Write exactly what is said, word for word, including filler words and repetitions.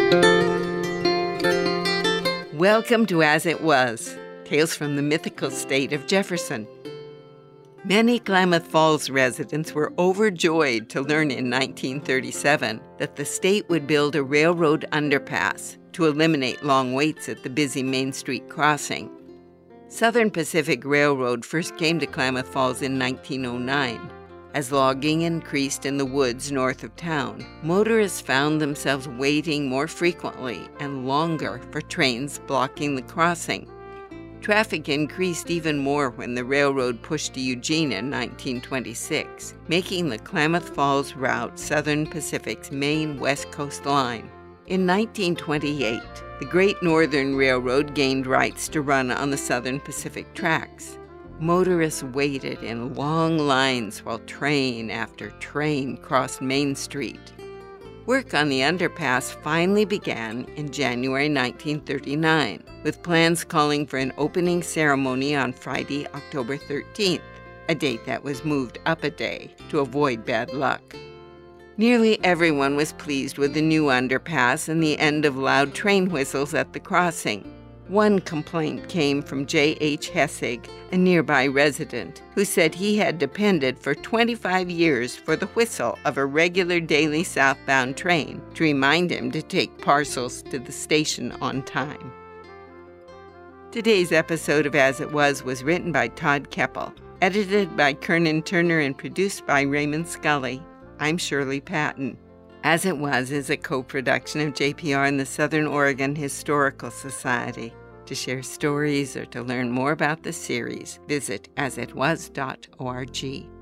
Welcome to As It Was, Tales from the Mythical State of Jefferson. Many Klamath Falls residents were overjoyed to learn in nineteen thirty-seven that the state would build a railroad underpass to eliminate long waits at the busy Main Street crossing. Southern Pacific Railroad first came to Klamath Falls in nineteen oh nine. As logging increased in the woods north of town, motorists found themselves waiting more frequently and longer for trains blocking the crossing. Traffic increased even more when the railroad pushed to Eugene in nineteen twenty-six, making the Klamath Falls route Southern Pacific's main West Coast line. In nineteen twenty-eight, the Great Northern Railroad gained rights to run on the Southern Pacific tracks. Motorists waited in long lines while train after train crossed Main Street. Work on the underpass finally began in January nineteen thirty-nine, with plans calling for an opening ceremony on Friday, October thirteenth, a date that was moved up a day to avoid bad luck. Nearly everyone was pleased with the new underpass and the end of loud train whistles at the crossing. One complaint came from J H Hessig, a nearby resident, who said he had depended for twenty-five years for the whistle of a regular daily southbound train to remind him to take parcels to the station on time. Today's episode of As It Was was written by Todd Keppel, edited by Kernan Turner, and produced by Raymond Scully. I'm Shirley Patton. As It Was is a co-production of J P R and the Southern Oregon Historical Society. To share stories or to learn more about the series, visit as it was dot org.